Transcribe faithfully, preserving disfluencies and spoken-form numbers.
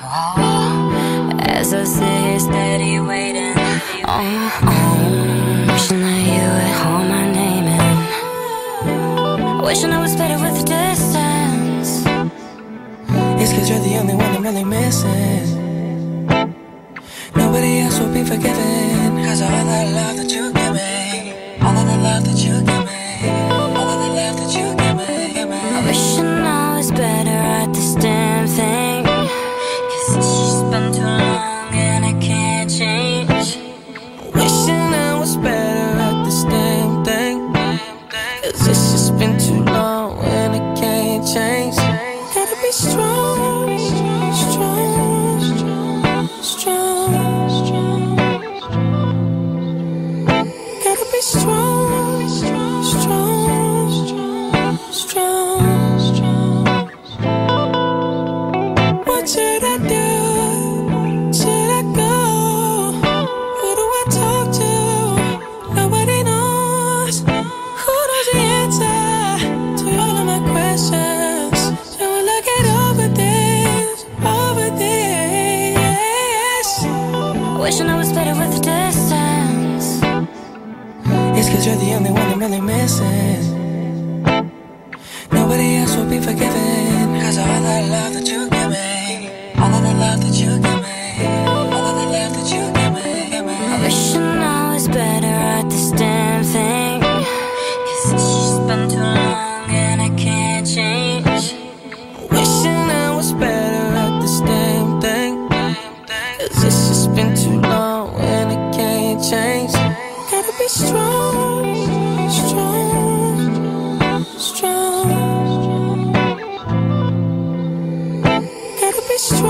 As I sit here steady waiting, oh, oh, wishing that you would call my name in. Wishing I was better with the distance. It's cause you're the only one I'm really missing. Nobody else will be forgiven, cause of all that love that you give me. All of the love that you give me. All of the love that you give me, give me. I wish I was better at this damn thing, cause it's just been too long and I can't change. Wishing I was better at this damn thing, cause it's just been too long and I can't change. Gotta be strong, strong, strong, strong. Gotta be strong, strong, strong, strong. What should I do? Should I go? Who do I talk to? Nobody knows. Who knows the answer to all of my questions? So will I get over this, over this? Wishing I was better with the distance. It's cause you're the only one I'm really missing. Nobody else will be forgiven, cause of all that love that you give me. All of the love that you give me. All of the love that you give me, give me. I wish I was better at this damn thing, cause it's just been too long and I can't change. Wishing I was better at this damn thing, cause it's just been too long and I can't change. Gotta be strong, strong, strong. Gotta be strong.